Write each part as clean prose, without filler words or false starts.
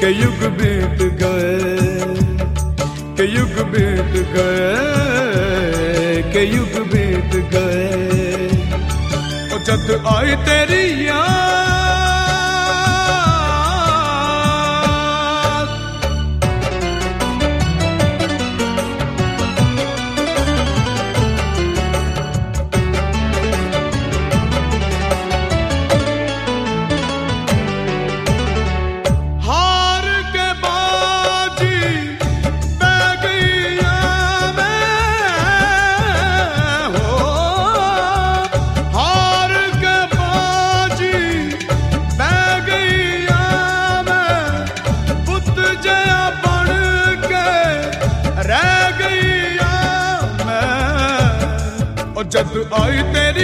के युग बीत गए, के युग बीत गए, के युग बीत गए। ओ जद आई तेरी याद, जद आई तेरी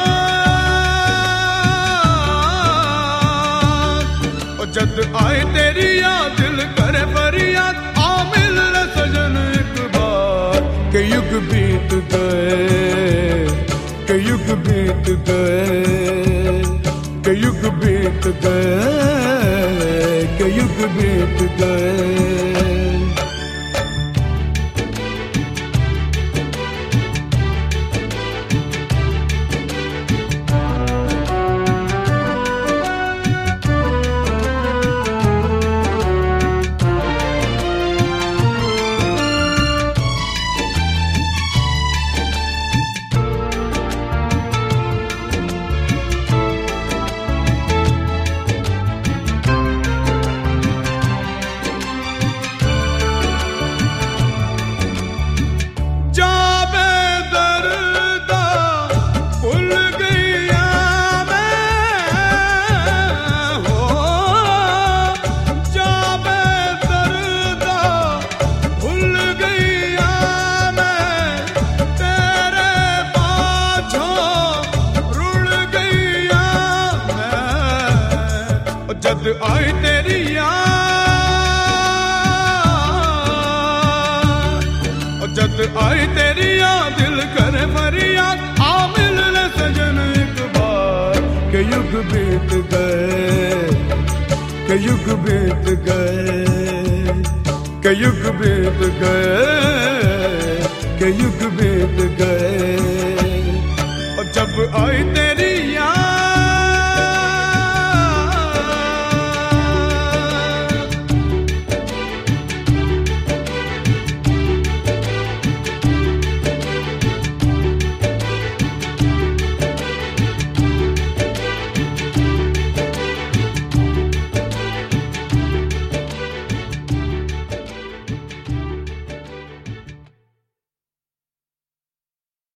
याद, जद आई तेरी याद, दिल करे फरियाद, आ मिल ले सजन एक बार। के युग बीत गए, के युग बीत गए, के युग बीत गए, के युग बीत गए। जद आई तेरी याद, जद आई तेरी याद, दिल करे फरियाद, आ मिल ले सजन एक बार। के युग बीत गए, के युग बीत गए, के युग बीत गए, के युग बीत गए। और जब आई तेरी